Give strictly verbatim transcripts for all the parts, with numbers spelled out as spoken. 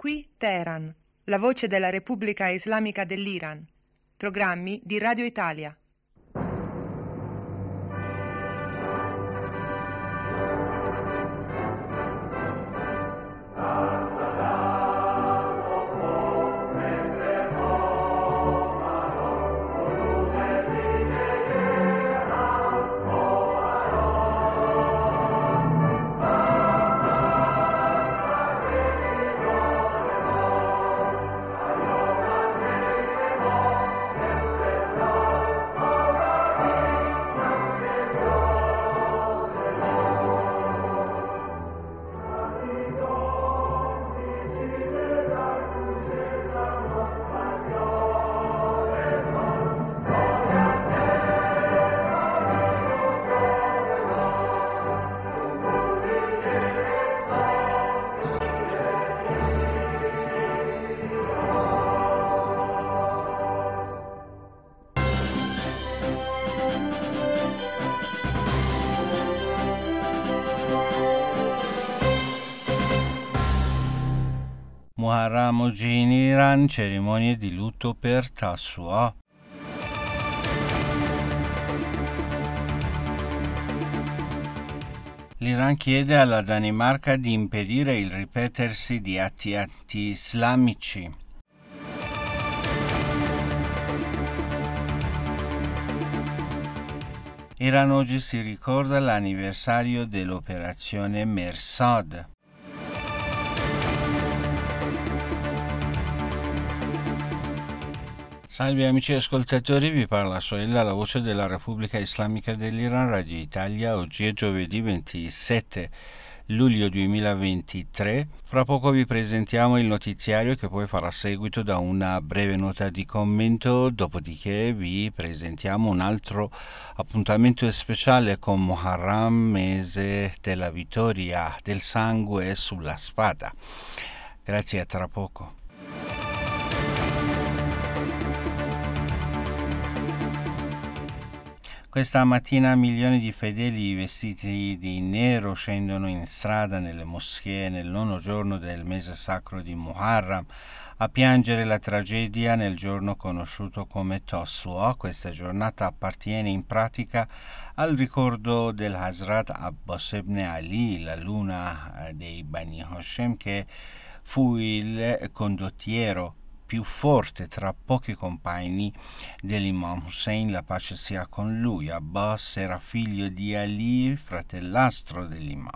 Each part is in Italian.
Qui Teheran, la voce della Repubblica Islamica dell'Iran. Programmi di Radio Italia. Muharram oggi in Iran, cerimonie di lutto per Tasu'a. L'Iran chiede alla Danimarca di impedire il ripetersi di atti anti-islamici. Iran oggi si ricorda l'anniversario dell'operazione Mersad. Salve amici ascoltatori, vi parla Soella, la voce della Repubblica Islamica dell'Iran, Radio Italia. Oggi è giovedì ventisette luglio duemilaventitré. Fra poco vi presentiamo il notiziario che poi farà seguito da una breve nota di commento, dopodiché vi presentiamo un altro appuntamento speciale con Muharram, mese della vittoria del sangue sulla spada. Grazie, a tra poco. Questa mattina milioni di fedeli vestiti di nero scendono in strada nelle moschee nel nono giorno del mese sacro di Muharram a piangere la tragedia nel giorno conosciuto come Tasu'a. Questa giornata appartiene in pratica al ricordo del Hazrat Abbas ibn Ali, la luna dei Bani Hashem, che fu il condottiero più forte tra pochi compagni dell'Imam Hussein, la pace sia con lui. Abbas era figlio di Ali, fratellastro dell'Imam.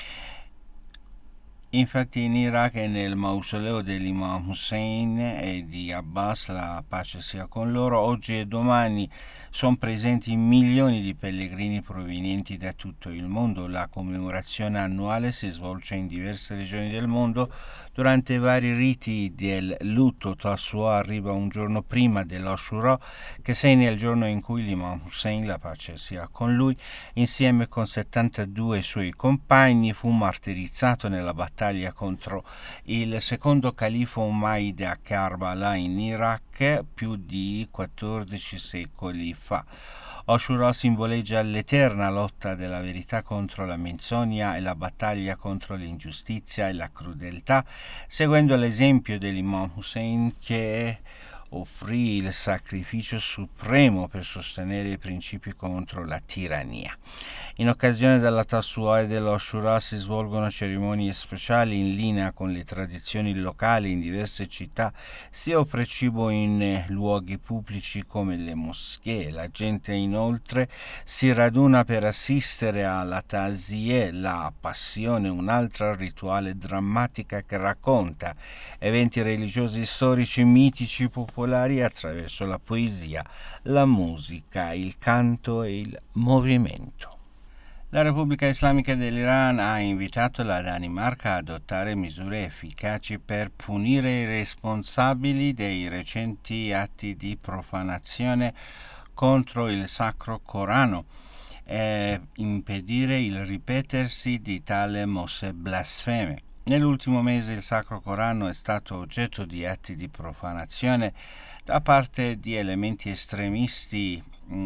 Infatti in Iraq e nel mausoleo dell'Imam Hussein e di Abbas, la pace sia con loro, oggi e domani sono presenti milioni di pellegrini provenienti da tutto il mondo. La commemorazione annuale si svolge in diverse regioni del mondo durante vari riti del lutto. Tasu'a arriva un giorno prima dell'Ashura, che segna il giorno in cui l'Imam Hussein, la pace sia con lui, insieme con settantadue suoi compagni, fu martirizzato nella battaglia contro il secondo califo Umayyad a Karbala in Iraq più di quattordici secoli fa. Ashura simboleggia l'eterna lotta della verità contro la menzogna e la battaglia contro l'ingiustizia e la crudeltà, seguendo l'esempio dell'Imam Hussein che offrì il sacrificio supremo per sostenere i principi contro la tirannia. In occasione della Tasu'a e dell'Ashura si svolgono cerimonie speciali in linea con le tradizioni locali in diverse città, sia offre cibo in luoghi pubblici come le moschee. La gente inoltre si raduna per assistere alla Ta'zieh, la passione, un'altra rituale drammatica che racconta eventi religiosi storici, mitici, popolari attraverso la poesia, la musica, il canto e il movimento. La Repubblica Islamica dell'Iran ha invitato la Danimarca ad adottare misure efficaci per punire i responsabili dei recenti atti di profanazione contro il Sacro Corano e impedire il ripetersi di tale mosse blasfeme. Nell'ultimo mese il Sacro Corano è stato oggetto di atti di profanazione da parte di elementi estremisti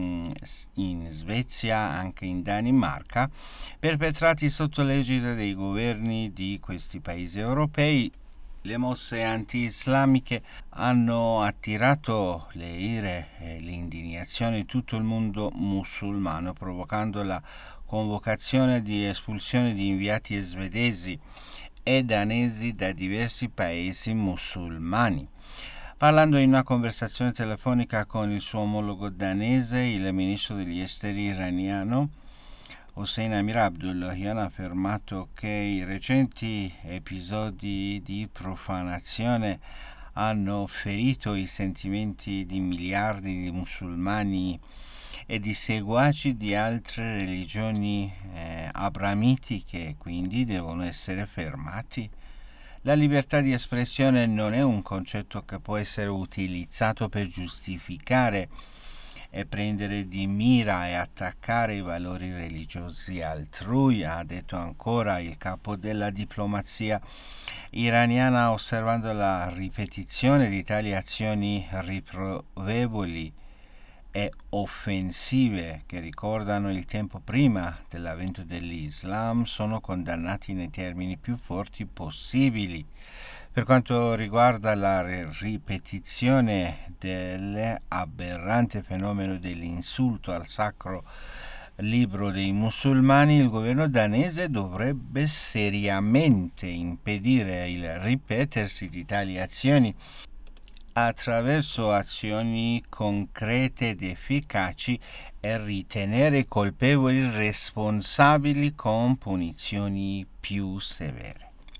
in Svezia, anche in Danimarca, perpetrati sotto l'egida dei governi di questi paesi europei Le mosse anti-islamiche hanno attirato le ire e l'indignazione di tutto il mondo musulmano, provocando la convocazione di espulsione di inviati svedesi e danesi da diversi paesi musulmani. Parlando in una conversazione telefonica con il suo omologo danese, il ministro degli esteri iraniano Hossein Amir Abdullahian ha affermato che i recenti episodi di profanazione hanno ferito i sentimenti di miliardi di musulmani e di seguaci di altre religioni eh, abramitiche, quindi devono essere fermati. La libertà di espressione non è un concetto che può essere utilizzato per giustificare e prendere di mira e attaccare i valori religiosi altrui, ha detto ancora il capo della diplomazia iraniana, osservando la ripetizione di tali azioni riprovevoli e offensive che ricordano il tempo prima dell'avvento dell'Islam sono condannati nei termini più forti possibili. Per quanto riguarda la ripetizione dell'aberrante fenomeno dell'insulto al sacro libro dei musulmani, il governo danese dovrebbe seriamente impedire il ripetersi di tali azioni attraverso azioni concrete ed efficaci e ritenere i colpevoli responsabili con punizioni più severe.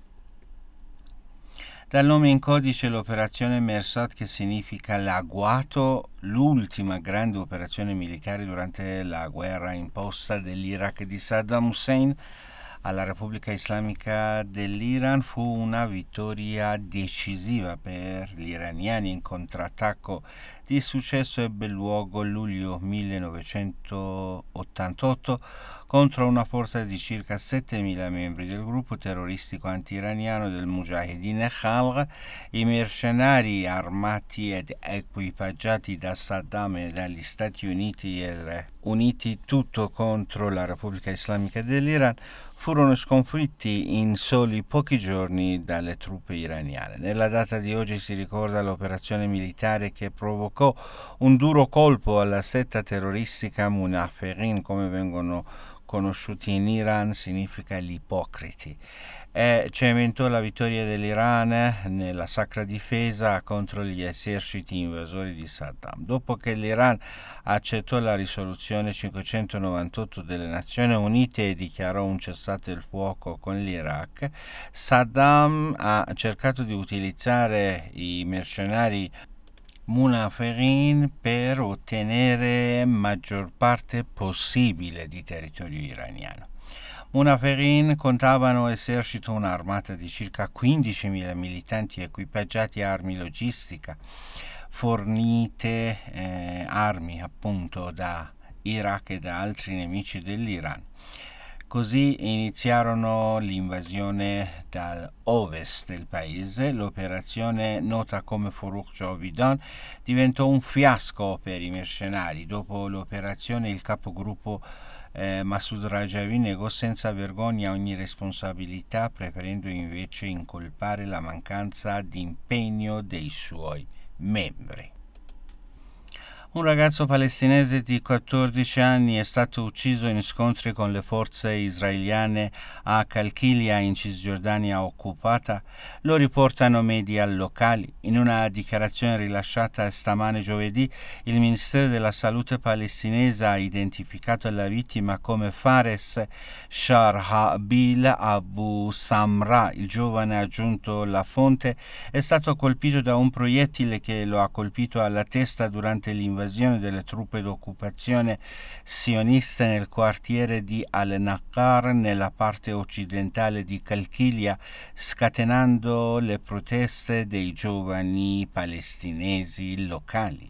Dal nome in codice l'operazione Mersat, che significa l'agguato, l'ultima grande operazione militare durante la guerra imposta dell'Iraq di Saddam Hussein alla Repubblica Islamica dell'Iran, fu una vittoria decisiva per gli iraniani. In contrattacco di successo ebbe luogo luglio millenovecentottantotto contro una forza di circa settemila membri del gruppo terroristico anti-iraniano del Mujahideen Khalq. I mercenari armati ed equipaggiati da Saddam e dagli Stati Uniti, e uniti tutto contro la Repubblica Islamica dell'Iran, furono sconfitti in soli pochi giorni dalle truppe iraniane. Nella data di oggi si ricorda l'operazione militare che provocò un duro colpo alla setta terroristica Munafiqin, come vengono conosciuti in Iran, significa gli ipocriti, e cementò la vittoria dell'Iran nella sacra difesa contro gli eserciti invasori di Saddam. Dopo che l'Iran accettò la risoluzione cinquecentonovantotto delle Nazioni Unite e dichiarò un cessate il fuoco con l'Iraq, Saddam ha cercato di utilizzare i mercenari Munafiqin per ottenere maggior parte possibile di territorio iraniano. Munafiqin contavano esercito un'armata di circa quindicimila militanti equipaggiati a armi logistica, fornite eh, armi appunto da Iraq e da altri nemici dell'Iran. Così iniziarono l'invasione dall'ovest del paese. L'operazione, nota come Forough Javidan, diventò un fiasco per i mercenari. Dopo l'operazione il capogruppo eh, Masoud Rajavi negò senza vergogna ogni responsabilità, preferendo invece incolpare la mancanza di impegno dei suoi membri. Un ragazzo palestinese di quattordici anni è stato ucciso in scontri con le forze israeliane a Calchilia, in Cisgiordania occupata. Lo riportano media locali. In una dichiarazione rilasciata stamane giovedì, il Ministero della Salute palestinese ha identificato la vittima come Fares Sharhabil Abu Samra. Il giovane, ha aggiunto la fonte, è stato colpito da un proiettile che lo ha colpito alla testa durante l'invasione delle truppe d'occupazione sioniste nel quartiere di Al-Naqar, nella parte occidentale di Calchilia, scatenando le proteste dei giovani palestinesi locali.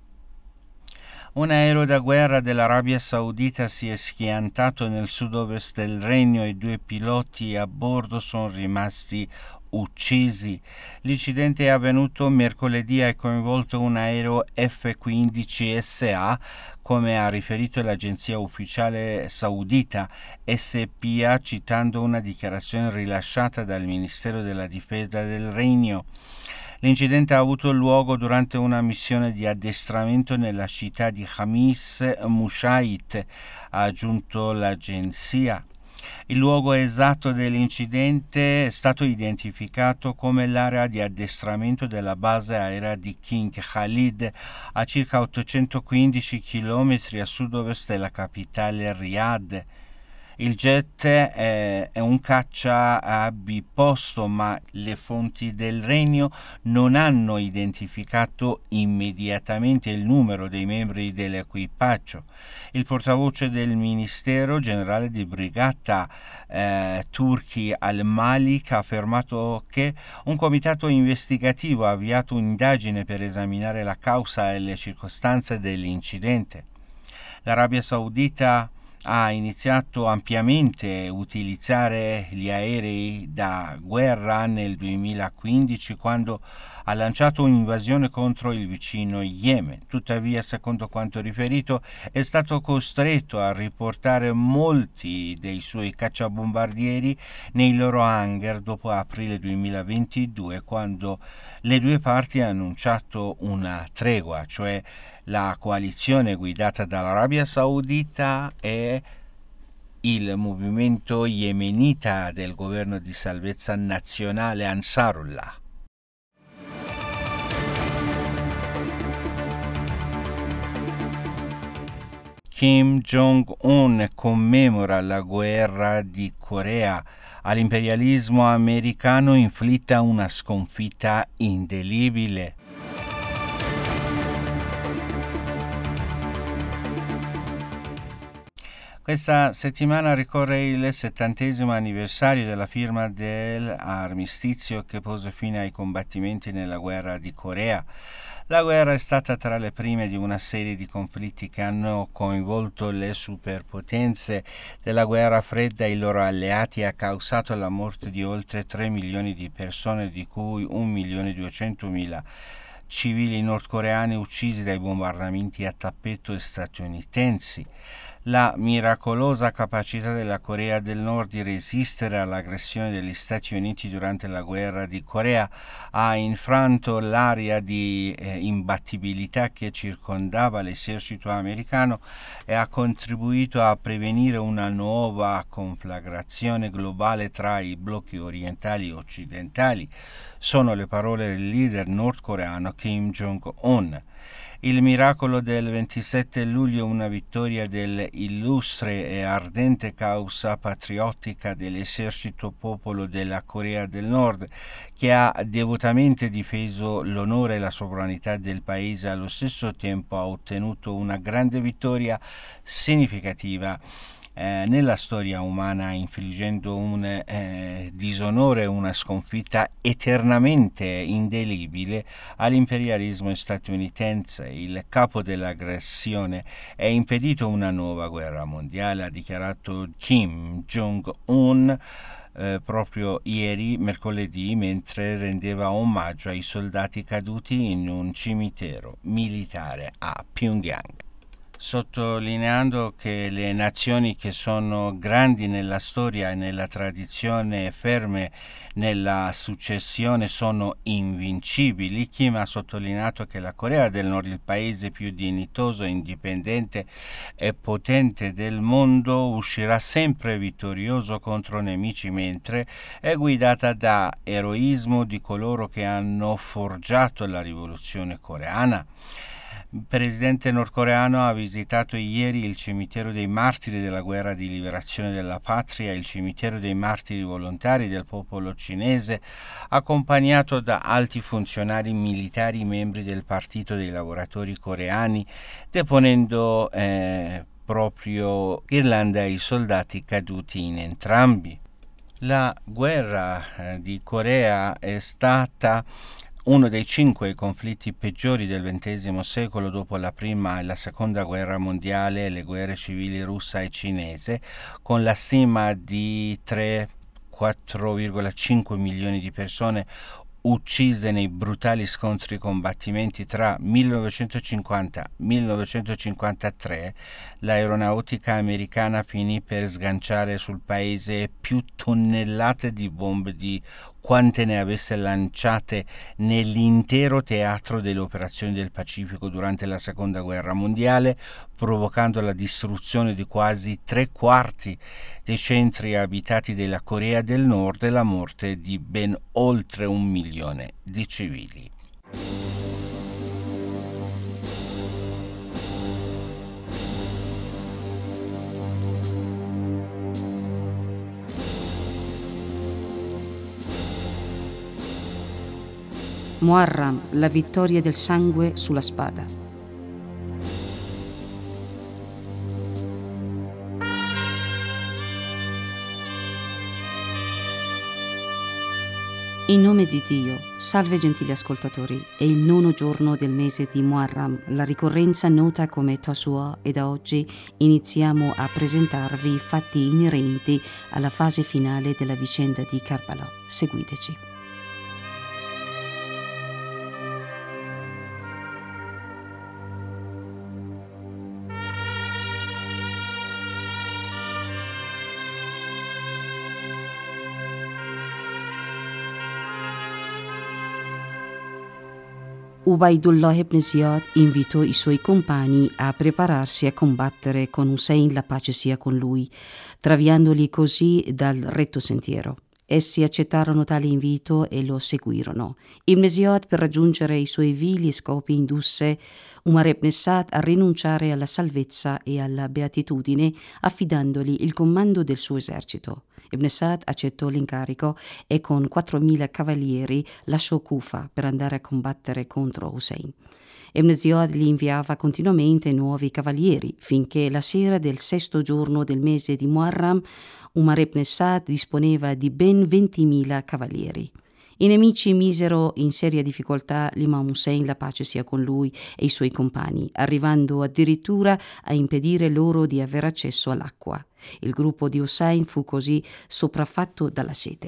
Un aereo da guerra dell'Arabia Saudita si è schiantato nel sud-ovest del Regno e due piloti a bordo sono rimasti uccisi. L'incidente è avvenuto mercoledì e ha coinvolto un aereo F quindici S A come ha riferito l'agenzia ufficiale saudita S P A citando una dichiarazione rilasciata dal Ministero della Difesa del Regno. L'incidente ha avuto luogo durante una missione di addestramento nella città di Khamis Mushait, ha aggiunto l'agenzia. Il luogo esatto dell'incidente è stato identificato come l'area di addestramento della base aerea di King Khalid, a circa ottocentoquindici chilometri a sud-ovest della capitale Riyadh. Il jet è, è un caccia a biposto, ma le fonti del Regno non hanno identificato immediatamente il numero dei membri dell'equipaggio. Il portavoce del Ministero Generale di Brigata eh, Turki Al-Malik ha affermato che un comitato investigativo ha avviato un'indagine per esaminare la causa e le circostanze dell'incidente. L'Arabia Saudita ha iniziato ampiamente a utilizzare gli aerei da guerra nel duemilaquindici quando ha lanciato un'invasione contro il vicino Yemen. Tuttavia, secondo quanto riferito, è stato costretto a riportare molti dei suoi cacciabombardieri nei loro hangar dopo aprile duemilaventidue, quando le due parti hanno annunciato una tregua, cioè la coalizione guidata dall'Arabia Saudita e il movimento yemenita del governo di salvezza nazionale Ansarullah. Kim Jong-un commemora la guerra di Corea. All'imperialismo americano inflitta una sconfitta indelebile. Questa settimana ricorre il settantesimo anniversario della firma dell'armistizio che pose fine ai combattimenti nella guerra di Corea. La guerra è stata tra le prime di una serie di conflitti che hanno coinvolto le superpotenze della guerra fredda e i loro alleati e ha causato la morte di oltre tre milioni di persone, di cui un milione e duecentomila civili nordcoreani uccisi dai bombardamenti a tappeto statunitensi. La miracolosa capacità della Corea del Nord di resistere all'aggressione degli Stati Uniti durante la guerra di Corea ha infranto l'area di eh, imbattibilità che circondava l'esercito americano e ha contribuito a prevenire una nuova conflagrazione globale tra i blocchi orientali e occidentali. Sono le parole del leader nordcoreano Kim Jong-un. Il miracolo del ventisette luglio, una vittoria dell'illustre e ardente causa patriottica dell'esercito popolo della Corea del Nord, che ha devotamente difeso l'onore e la sovranità del paese, allo stesso tempo ha ottenuto una grande vittoria significativa Eh, nella storia umana, infliggendo un eh, disonore, una sconfitta eternamente indelebile all'imperialismo statunitense. Il capo dell'aggressione ha impedito una nuova guerra mondiale, ha dichiarato Kim Jong-un eh, proprio ieri, mercoledì, mentre rendeva omaggio ai soldati caduti in un cimitero militare a Pyongyang, sottolineando che le nazioni che sono grandi nella storia e nella tradizione e ferme nella successione sono invincibili. Kim ha sottolineato che la Corea del Nord, il paese più dignitoso, indipendente e potente del mondo, uscirà sempre vittorioso contro nemici, mentre è guidata da eroismo di coloro che hanno forgiato la rivoluzione coreana. Il presidente nordcoreano ha visitato ieri il cimitero dei martiri della guerra di liberazione della patria e il cimitero dei martiri volontari del popolo cinese, accompagnato da alti funzionari militari membri del Partito dei Lavoratori Coreani, deponendo eh, proprio Irlanda ai soldati caduti in entrambi. La guerra eh, di Corea è stata uno dei cinque conflitti peggiori del ventesimo secolo, dopo la prima e la seconda guerra mondiale e le guerre civili russa e cinese, con la stima di tre quattro virgola cinque milioni di persone uccise nei brutali scontri e combattimenti tra millenovecentocinquanta e millenovecentocinquantatré, l'aeronautica americana finì per sganciare sul paese più tonnellate di bombe di quante ne avesse lanciate nell'intero teatro delle operazioni del Pacifico durante la Seconda Guerra Mondiale, provocando la distruzione di quasi tre quarti dei centri abitati della Corea del Nord e la morte di ben oltre un milione di civili. Muharram, la vittoria del sangue sulla spada. In nome di Dio, salve gentili ascoltatori, è il nono giorno del mese di Muharram, la ricorrenza nota come Tasu'a, e da oggi iniziamo a presentarvi i fatti inerenti alla fase finale della vicenda di Karbala. Seguiteci. Ubaydullah ibn Ziyad invitò i suoi compagni a prepararsi a combattere con Hussein, la pace sia con lui, traviandoli così dal retto sentiero. Essi accettarono tale invito e lo seguirono. Ibn Ziyad, per raggiungere i suoi vili scopi, indusse Umar ibn Sa'd a rinunciare alla salvezza e alla beatitudine, affidandogli il comando del suo esercito. Ibn Sa'd accettò l'incarico e con quattromila cavalieri lasciò Kufa per andare a combattere contro Hussein. Ibn Ziyad gli inviava continuamente nuovi cavalieri, finché la sera del sesto giorno del mese di Muharram Umar ibn Sa'd disponeva di ben ventimila cavalieri. I nemici misero in seria difficoltà l'imam Hussein, la pace sia con lui, e i suoi compagni, arrivando addirittura a impedire loro di avere accesso all'acqua. Il gruppo di Hussein fu così sopraffatto dalla sete.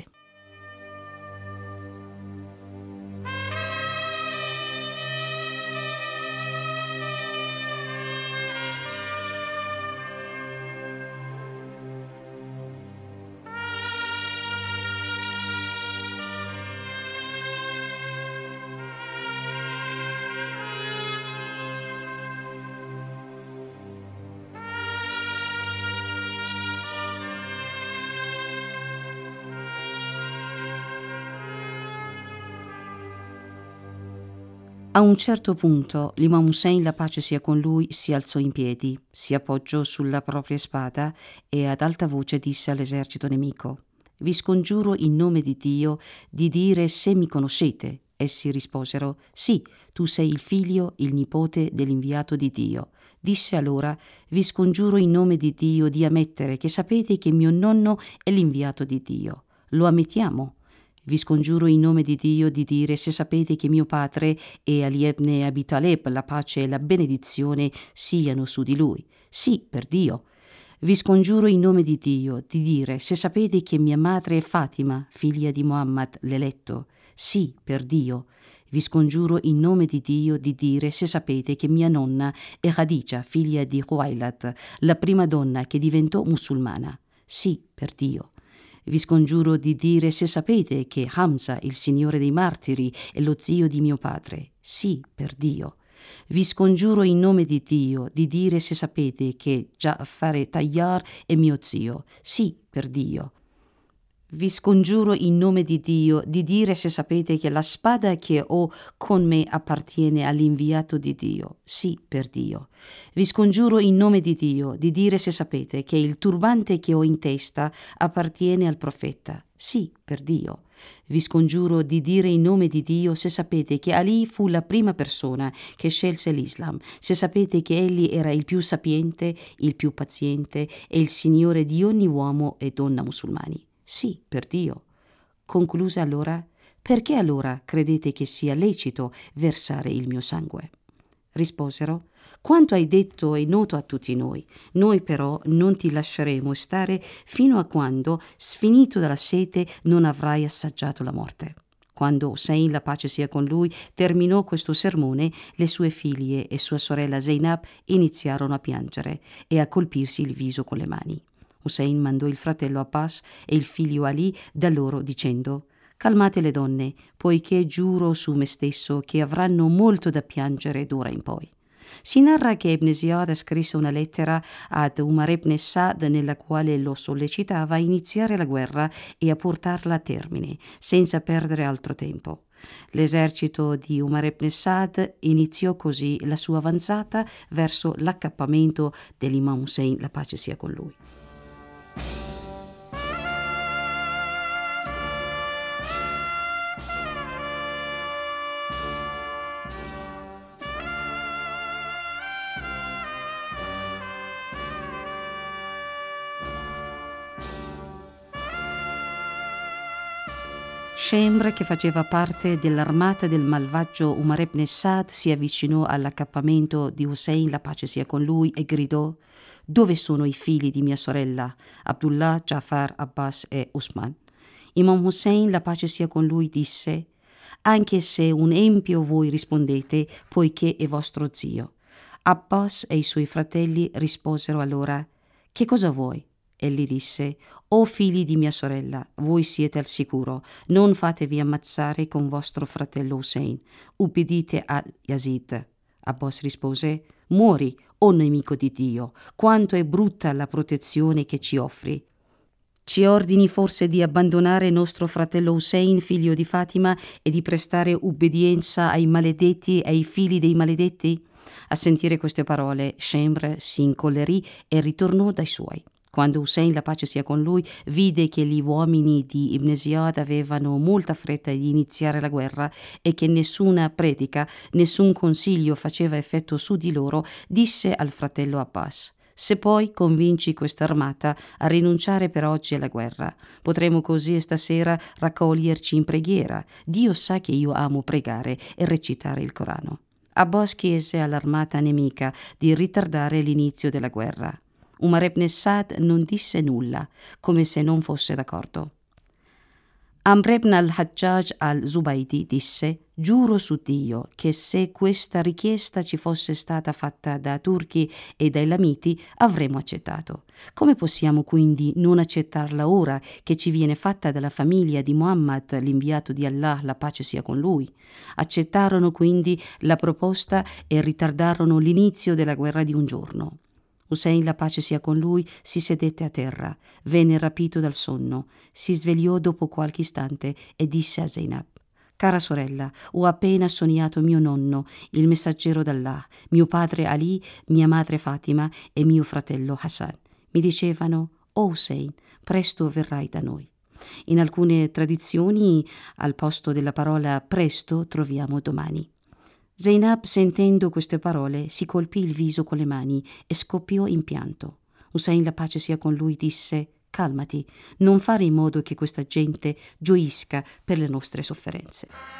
A un certo punto l'imam Hussein, la pace sia con lui, si alzò in piedi, si appoggiò sulla propria spada e ad alta voce disse all'esercito nemico: «Vi scongiuro in nome di Dio di dire se mi conoscete». Essi risposero: «Sì, tu sei il figlio, il nipote dell'inviato di Dio». Disse allora: «Vi scongiuro in nome di Dio di ammettere che sapete che mio nonno è l'inviato di Dio». «Lo ammettiamo». Vi scongiuro in nome di Dio di dire se sapete che mio padre è Ali ibn Abi Talib, la pace e la benedizione siano su di lui. Sì, per Dio. Vi scongiuro in nome di Dio di dire se sapete che mia madre è Fatima, figlia di Muhammad l'eletto. Sì, per Dio. Vi scongiuro in nome di Dio di dire se sapete che mia nonna è Khadija, figlia di Khuwailat, la prima donna che diventò musulmana. Sì, per Dio. Vi scongiuro di dire se sapete che Hamza, il signore dei martiri, è lo zio di mio padre. Sì, per Dio. Vi scongiuro in nome di Dio di dire se sapete che Ja'far Tayyar è mio zio. Sì, per Dio. Vi scongiuro in nome di Dio di dire se sapete che la spada che ho con me appartiene all'inviato di Dio. Sì, per Dio. Vi scongiuro in nome di Dio di dire se sapete che il turbante che ho in testa appartiene al profeta. Sì, per Dio. Vi scongiuro di dire in nome di Dio se sapete che Ali fu la prima persona che scelse l'Islam, se sapete che egli era il più sapiente, il più paziente e il signore di ogni uomo e donna musulmani. Sì, per Dio. Concluse allora: perché allora credete che sia lecito versare il mio sangue? Risposero: quanto hai detto è noto a tutti noi. Noi però non ti lasceremo stare fino a quando, sfinito dalla sete, non avrai assaggiato la morte. Quando Hussein, la pace sia con lui, terminò questo sermone, le sue figlie e sua sorella Zainab iniziarono a piangere e a colpirsi il viso con le mani. Hussein mandò il fratello Abbas e il figlio Ali da loro dicendo: «Calmate le donne, poiché giuro su me stesso che avranno molto da piangere d'ora in poi». Si narra che Ibn Ziyad scrisse una lettera ad Umar ibn Sa'd nella quale lo sollecitava a iniziare la guerra e a portarla a termine, senza perdere altro tempo. L'esercito di Umar ibn Sa'd iniziò così la sua avanzata verso l'accappamento dell'Imam Hussein, la pace sia con lui. Shemr, che faceva parte dell'armata del malvagio Umar ibn Sa'd, si avvicinò all'accappamento di Hussein, la pace sia con lui, e gridò: «Dove sono i figli di mia sorella, Abdullah, Jafar, Abbas e Usman?» Imam Hussein, la pace sia con lui, disse: «Anche se un empio voi rispondete, poiché è vostro zio». Abbas e i suoi fratelli risposero allora: «Che cosa vuoi?» Egli disse: «O figli di mia sorella, voi siete al sicuro, non fatevi ammazzare con vostro fratello Hussein, ubbidite a Yazid». Abbas rispose: «Muori, o nemico di Dio, quanto è brutta la protezione che ci offri. Ci ordini forse di abbandonare nostro fratello Hussein, figlio di Fatima, e di prestare ubbidienza ai maledetti e ai figli dei maledetti?» A sentire queste parole, Shemr si incollerì e ritornò dai suoi. Quando Hussein, la pace sia con lui, vide che gli uomini di Ibn Ziyad avevano molta fretta di iniziare la guerra e che nessuna predica, nessun consiglio faceva effetto su di loro, disse al fratello Abbas: «Se poi convinci questa armata a rinunciare per oggi alla guerra, potremo così stasera raccoglierci in preghiera. Dio sa che io amo pregare e recitare il Corano». Abbas chiese all'armata nemica di ritardare l'inizio della guerra. Umar ibn Sa'd non disse nulla, come se non fosse d'accordo. Amr ibn al-Hajjaj al-Zubaydi disse: «Giuro su Dio che se questa richiesta ci fosse stata fatta da turchi e dai lamiti avremmo accettato. Come possiamo quindi non accettarla ora che ci viene fatta dalla famiglia di Muhammad, l'inviato di Allah, la pace sia con lui?» Accettarono quindi la proposta e ritardarono l'inizio della guerra di un giorno. Hussein, la pace sia con lui, si sedette a terra, venne rapito dal sonno, si svegliò dopo qualche istante e disse a Zainab: «Cara sorella, ho appena sognato mio nonno, il messaggero d'Allah, mio padre Ali, mia madre Fatima e mio fratello Hassan. Mi dicevano: "O Hussein, presto verrai da noi". In alcune tradizioni, al posto della parola presto, troviamo domani». Zainab, sentendo queste parole, si colpì il viso con le mani e scoppiò in pianto. Hussein, la pace sia con lui, disse: «Calmati, non fare in modo che questa gente gioisca per le nostre sofferenze».